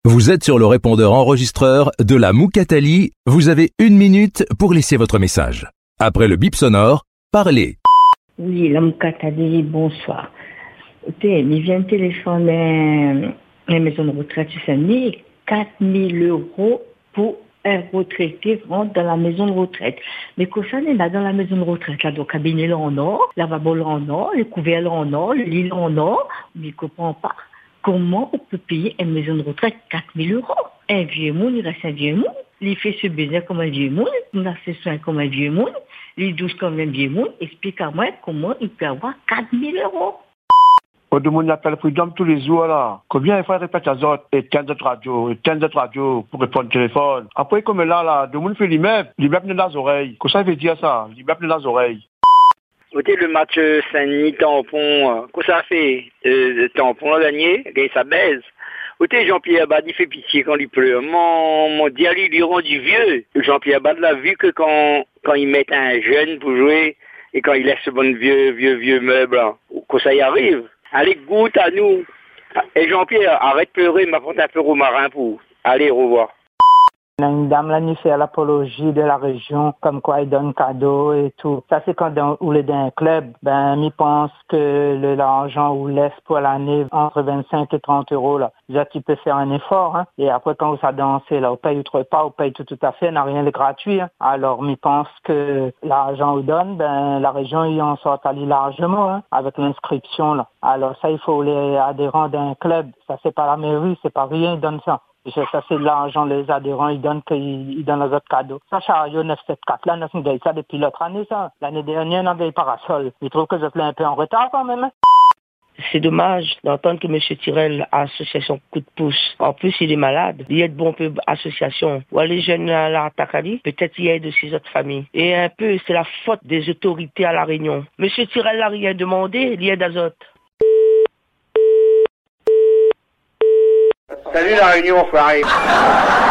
Vous êtes sur le répondeur enregistreur de la Moukatali. Vous avez 1 minute pour laisser votre message. Après le bip sonore, parlez. Oui, la Moukatali, bonsoir. Écoutez, il vient de téléphoner la maison de retraite sur Saint-Denis, 4 000 € pour un retraité rentre dans la maison de retraite. Mais quand ça n'est là dans la maison de retraite, là, donc cabinet là en or, lavabo là en or, les couverts là en or, le lit là en or, mais il ne comprend pas. Comment on peut payer une maison de retraite 4 000 €? Un vieux monde, il reste un vieux monde. Il fait ce baiser comme un vieux monde, il a ses soins comme un vieux monde, il douche comme un vieux monde. Explique-moi comment il peut avoir 4 000 €. Tout le monde appelle Freedom tous les jours là. Combien il faut répéter aux autres, éteindre notre radio pour répondre au téléphone. Après comme là, tout le monde fait l'immeuble dans les oreilles. Qu'est-ce que ça veut dire ça? L'immeuble dans les oreilles. Écoutez, le match Saint-Denis tampon, qu'est-ce que ça fait? Tampon a gagné, ça baise. Écoutez, Jean-Pierre Bad, il fait pitié quand il pleure. Mon diable, il est rendu vieux. Jean-Pierre Bad l'a vu que quand il met un jeune pour jouer et quand il laisse ce bon vieux meuble, que ça y arrive. Allez, goûte à nous. Et Jean-Pierre, arrête de pleurer, m'apporte un peu au marin pour. Allez, au revoir. Une dame là, nous fait l'apologie de la région, comme quoi il donne cadeau et tout. Ça, c'est quand on est dans un club, il pense que l'argent on laisse pour l'année entre 25 et 30 € là. Déjà, tu peux faire un effort, hein. Et après, quand vous a dansé là, on paye pas, on paye tout à fait, n'a rien de gratuit, hein. Alors, il pense que l'argent on donne, la région, il en sort allé largement, hein, avec l'inscription là. Alors, ça, il faut les adhérents d'un club. Ça, c'est pas la mairie, c'est pas rien, ils donnent ça. Ça, c'est de l'argent, les adhérents, ils donnent les autres cadeaux. Ça, Chario 974, là, 9 ça depuis l'autre année, ça. L'année dernière, on avait parasol. Je trouve que je suis un peu en retard quand même. C'est dommage d'entendre que M. Tirel a associé son coup de pouce. En plus, il est malade. Il aide bon peu association. Ou les jeunes à la Takali, peut-être il aide aussi autres familles. Et un peu, c'est la faute des autorités à La Réunion. M. Tirel n'a rien demandé, il aide Azote. Salut La Réunion, Farid.